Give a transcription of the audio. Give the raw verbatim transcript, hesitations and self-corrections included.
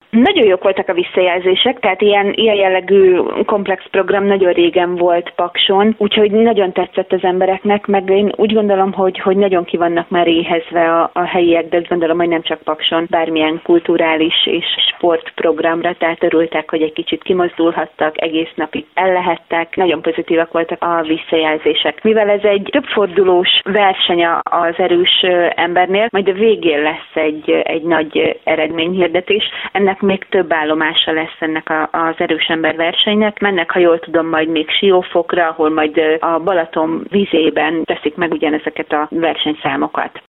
Nagyon jók voltak a visszajelzések, tehát ilyen, ilyen jellegű komplex program nagyon régen volt Pakson, úgyhogy nagyon tetszett az embereknek, meg én úgy gondolom, hogy, hogy nagyon ki vannak már éhezve a, a helyiek, de azt gondolom, hogy nem csak Pakson, bármilyen kulturális és sportprogramra, tehát örültek, hogy egy kicsit kimozdulhattak, egész napig ellehettek, nagyon pozitívak voltak a visszajelzések. Mivel ez egy többfordulós verseny az erős embernél, majd a végén lesz egy, egy nagy eredményhirdetés, ennek még több állomása lesz ennek a, az erős ember versenynek. Mennek, ha jól tudom, majd még Siófokra, ahol majd a Balaton vízében teszik meg ugyanezeket a versenyszámokat.